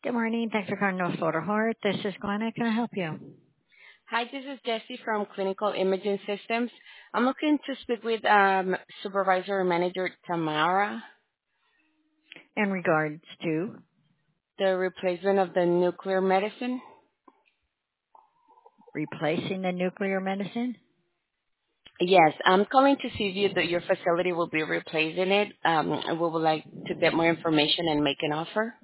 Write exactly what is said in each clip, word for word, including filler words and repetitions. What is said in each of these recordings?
Good morning. Thanks for calling North Florida Heart. This is Glenna. Can I help you? Hi, this is Jessie from Clinical Imaging Systems. I'm looking to speak with um, Supervisor or Manager Tamara, In regards to the replacement of the nuclear medicine. replacing the nuclear medicine? Yes, I'm calling to see if you, that your facility will be replacing it. Um, and we would like to get more information and make an offer.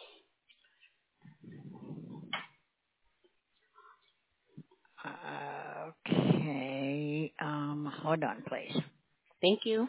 Okay. Um, hold on, please. Thank you.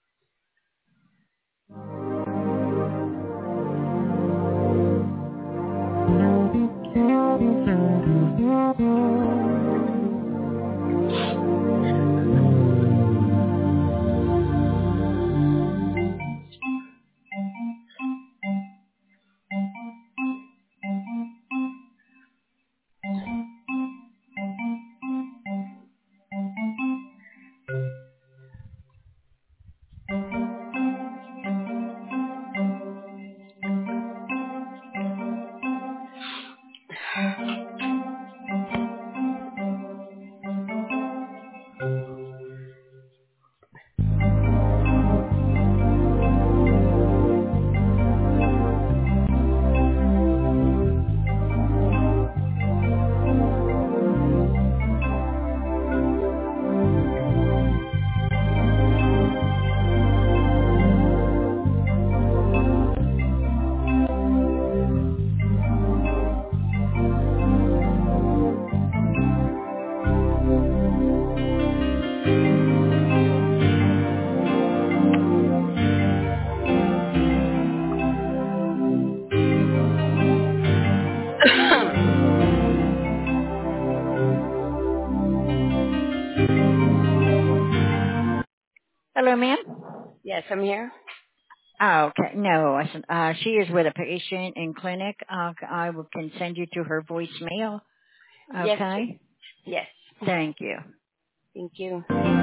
Hello, ma'am. Yes, I'm here. Oh, okay. No, I said, uh, she is with a patient in clinic. Uh, I will, can send you to her voicemail. Yes, please. Okay. Yes. Thank you. Thank you.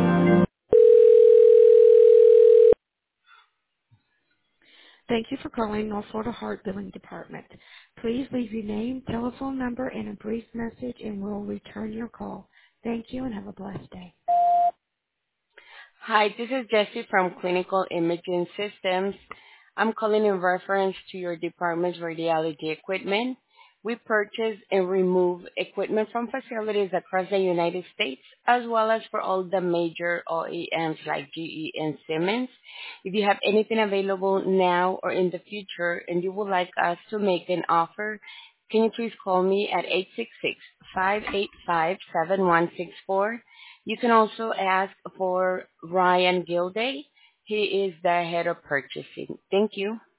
Thank you for calling North Florida Heart Billing Department. Please leave your name, telephone number, and a brief message, and we'll return your call. Thank you, and have a blessed day. Hi, this is Jessie from Clinical Imaging Systems. I'm calling in reference to your department's radiology equipment. We purchase and remove equipment from facilities across the United States, as well as for all the major O E Ms like G E and Siemens. If you have anything available now or in the future and you would like us to make an offer, can you please call me at eight six six, five eight five, seven one six four? You can also ask for Ryan Gilday. He is the head of purchasing. Thank you.